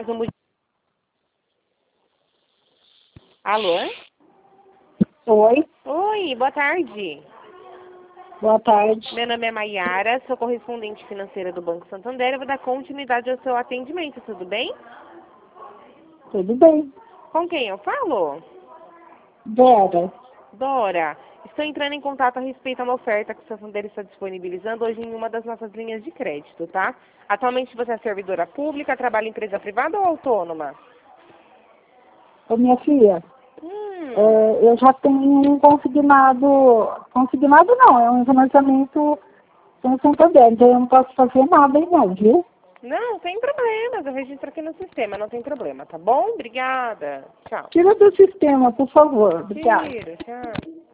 mais um... Alô? Oi, Oi, boa tarde. boa tarde. Meu nome é Maiara, sou correspondente financeira do Banco Santander. Eu vou dar continuidade ao seu atendimento, tudo bem? Tudo bem? Com quem eu falo? Vera, Dora, estou entrando em contato a respeito a uma oferta que o Santander está disponibilizando hoje em uma das nossas linhas de crédito, tá? Atualmente você é servidora pública, trabalha em empresa privada ou autônoma? ô minha filha, Hum, eu já tenho um consignado não, é um financiamento com o Santander, então eu não posso fazer nada aí não, viu? não, sem problemas, eu registro aqui no sistema, não tem problema, tá bom? Obrigada. Tchau. Tira do sistema, por favor, obrigada. Tira, tchau.